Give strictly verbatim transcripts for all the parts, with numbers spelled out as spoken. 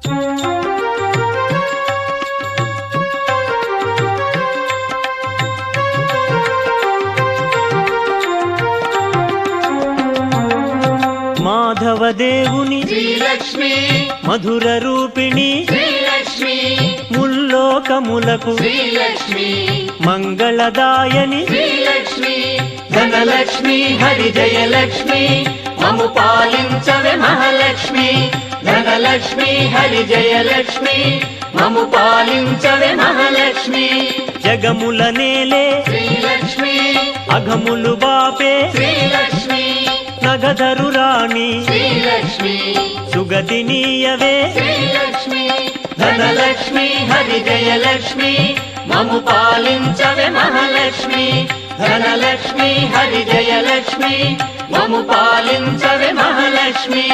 మాధవదేవుని శ్రీలక్ష్మి మధుర రూపిణి శ్రీలక్ష్మి ముల్లోకములకు శ్రీలక్ష్మి మంగళదాయని శ్రీలక్ష్మి ధనలక్ష్మి హరి జయలక్ష్మి మము పాలించవే మహాలక్ష్మి ధనలక్ష్మి హరి జయలక్ష్మి మము పాలించవే మహాలక్ష్మి జగముల నేలే శ్రీలక్ష్మి అఘములు బాపే శ్రీలక్ష్మి నగధరు రాణి శ్రీలక్ష్మి సుగతినీయవే శ్రీలక్ష్మి ధనలక్ష్మి హరి జయలక్ష్మి మము పాలించవే మహాలక్ష్మి ధనలక్ష్మి హరి జయలక్ష్మి మము పాలించవే మహాలక్ష్మి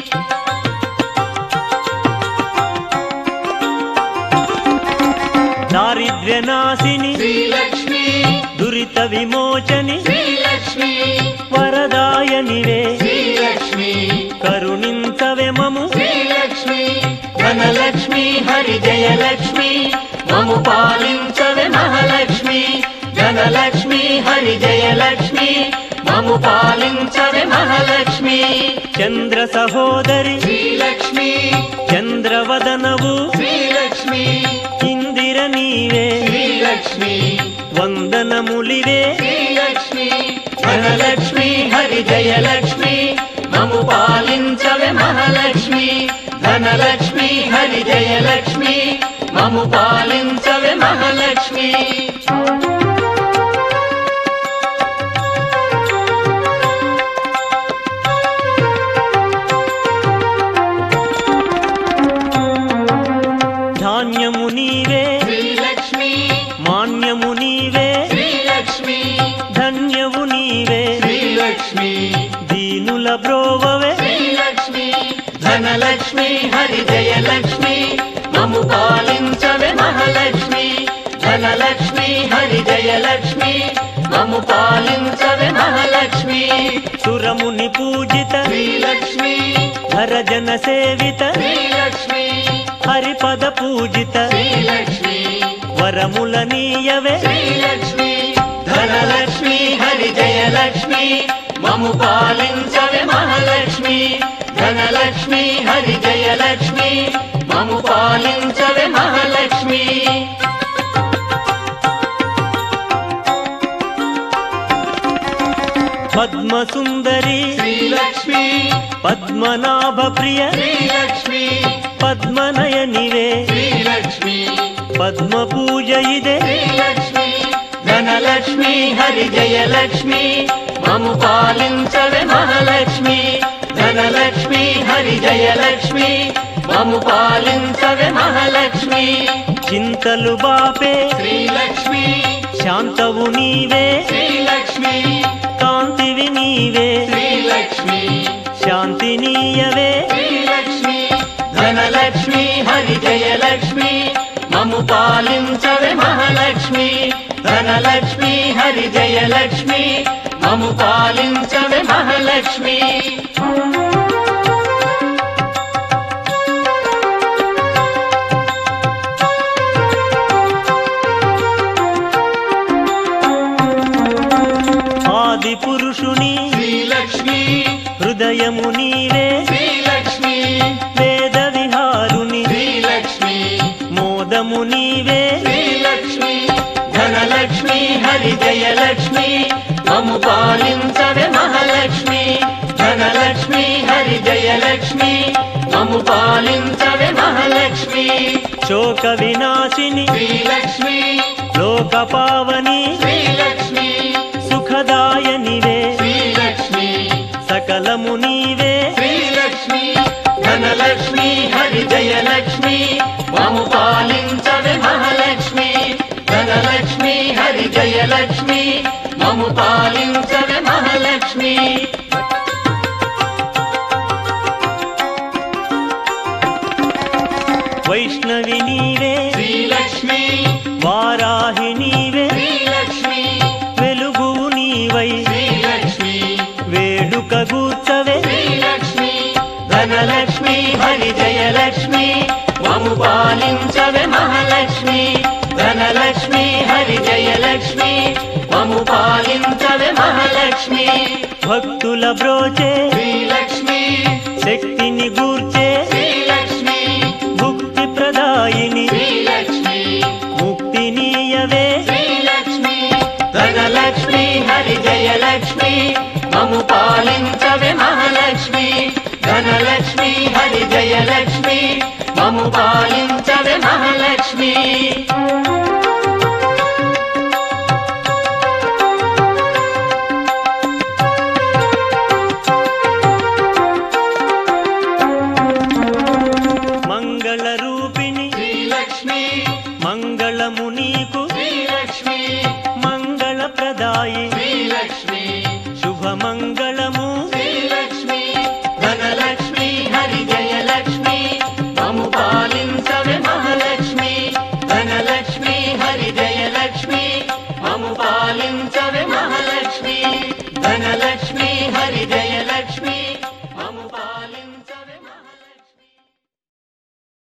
దారిద్ర్య నాశిని శ్రీలక్ష్మి దురిత విమోచని శ్రీలక్ష్మి వరదాయనివే శ్రీలక్ష్మి కరుణించవే మము శ్రీలక్ష్మి ధనలక్ష్మి హరి జయలక్ష్మి మము పాలించవే మహాలక్ష్మి ధనలక్ష్మి హరి జయలక్ష్మి మము పాలించవే మహాలక్ష్మి చంద్ర సహోదరి శ్రీలక్ష్మి చంద్రవదనవు శ్రీలక్ష్మి ఇందిర నీవే శ్రీలక్ష్మి వందనములివే శ్రీలక్ష్మి ధనలక్ష్మి హరి జయలక్ష్మి మము పాలించవే మహాలక్ష్మి ధనలక్ష్మి హరి జయలక్ష్మి మము పాలించవే మహాలక్ష్మి ధాన్యము నీవే శ్రీలక్ష్మి మాన్యము నీవే శ్రీలక్ష్మి ధన్యవు నీవే శ్రీలక్ష్మి దీనుల బ్రోవవే శ్రీలక్ష్మి ధనలక్ష్మి హరి జయలక్ష్మి మము పాలించవే మహాలక్ష్మి ధనలక్ష్మి హరి జయలక్ష్మి మము పాలించవే మహాలక్ష్మి సురముని పూజిత శ్రీలక్ష్మి హరజన సేవిత శ్రీలక్ష్మి హరిపద పూజిత శ్రీలక్ష్మి వరముల నీయవే శ్రీలక్ష్మి ధనలక్ష్మి హరి జయలక్ష్మి మము పాలించవే మహాలక్ష్మి ధనలక్ష్మి హరి జయలక్ష్మి మము పాలించవే మహాలక్ష్మి పద్మ సుందరి శ్రీలక్ష్మి పద్మనాభ ప్రియ శ్రీలక్ష్మి పద్మనయనివే శ్రీలక్ష్మి పద్మ పూజ ఇదే శ్రీలక్ష్మి ధనలక్ష్మి హరి జయలక్ష్మి మము పాలించవే మహాలక్ష్మి ధనలక్ష్మి హరి జయలక్ష్మి మము పాలించవే మహాలక్ష్మి చింతలు బాపే శ్రీలక్ష్మి శాంతవు నీవే శ్రీలక్ష్మి కాంతివి నీవే శ్రీలక్ష్మి శాంతి నీయవే శ్రీలక్ష్మి ధనలక్ష్మి హరి జయలక్ష్మి మము పాలించవే మహాలక్ష్మి ధనలక్ష్మి హరి జయలక్ష్మి మము పాలించవే మహాలక్ష్మి ఆది పురుషుని శ్రీలక్ష్మి హృదయము నీవే శ్రీలక్ష్మి వేద విహారుని శ్రీలక్ష్మి మోదము నీవే శ్రీలక్ష్మి ధనలక్ష్మి హరి జయలక్ష్మి మము పాలించవే మహాలక్ష్మి ధనలక్ష్మి హరి జయలక్ష్మి మము పాలించవే మహాలక్ష్మి శోక వినాశిని శ్రీలక్ష్మి లోక పావని శ్రీలక్ష్మి సుఖదాయనివే శ్రీలక్ష్మి సకలము నీవే శ్రీలక్ష్మి ధనలక్ష్మి హరి జయలక్ష్మి మము పాలించవే మహాలక్ష్మి ధనలక్ష్మి హరి జయలక్ష్మి మము పాలించవే మహాలక్ష్మి వైష్ణవి నీవే శ్రీలక్ష్మి వారాహి నీవే శ్రీలక్ష్మి వెలుగు నీవై శ్రీలక్ష్మి వేడుక గూర్చవే శ్రీలక్ష్మి ధన ధనలక్ష్మి హరి జయలక్ష్మి మము పాలించవే మహాలక్ష్మి ధనలక్ష్మి హరి జయలక్ష్మి మము పాలించవే మహాలక్ష్మి భక్తుల బ్రోచే శ్రీలక్ష్మి శక్తిని గూర్చే శ్రీలక్ష్మి భుక్తి ప్రదాయిని శ్రీలక్ష్మి ముక్తినీయవే శ్రీలక్ష్మి ధనలక్ష్మి హరి జయలక్ష్మి మము పాలించవే మహాలక్ష్మి ధనలక్ష్మి హరి జయలక్ష్మి మము పాలించవే మహాలక్ష్మి మంగళ రూపిణి శ్రీలక్ష్మి మంగళము నీకు శ్రీలక్ష్మి మంగళ ప్రదాయి శ్రీలక్ష్మి శుభమంగళము శ్రీలక్ష్మి ధనలక్ష్మి హరి జయలక్ష్మి మము పాలించవే మహాలక్ష్మి ధనలక్ష్మి హరి జయలక్ష్మి మము పాలించవే మహాలక్ష్మి ధనలక్ష్మి హరి జయ